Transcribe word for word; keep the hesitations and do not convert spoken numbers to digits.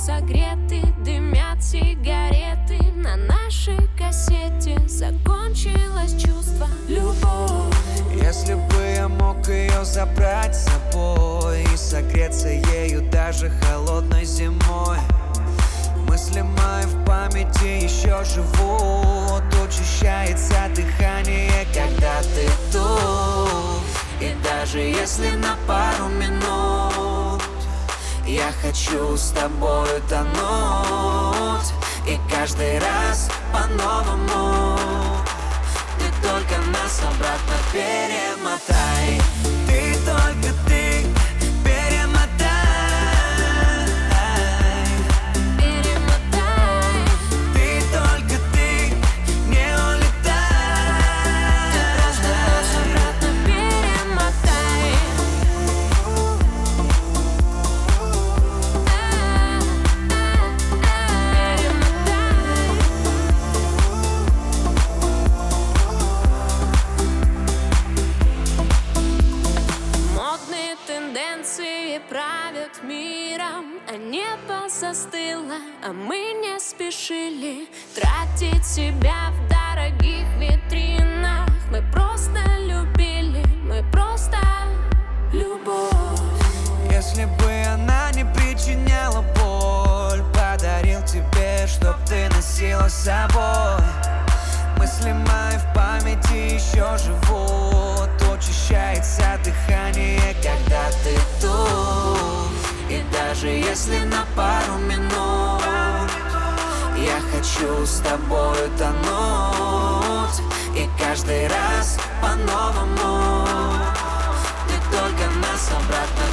согреты, дымят сигареты. На нашей кассете закончилось чувство любовь. Если бы я мог ее забрать с собой и согреться ею даже холодной зимой, мысли мои в памяти еще живут. Учащается дыхание, когда ты тут. И даже если на пару минут я хочу с тобой тонуть, и каждый раз по-новому ты только нас обратно перемотай. Ты только ты перемотай. Перемотай. Ты только ты не улетай. Ты просто нас обратно перемотай. Модные тенденции правят миром, а небо застыло, а мы не спешили тратить себя в дорогих витринах. Мы просто любили, мы просто любовь. Если бы она не причиняла боль, подарил тебе, чтоб ты носила с собой. Мысли мои в памяти еще живут. Учащается дыхание, когда ты тут. И даже если на пару минут я хочу с тобой тонуть, и каждый раз по-новому ты только нас обратно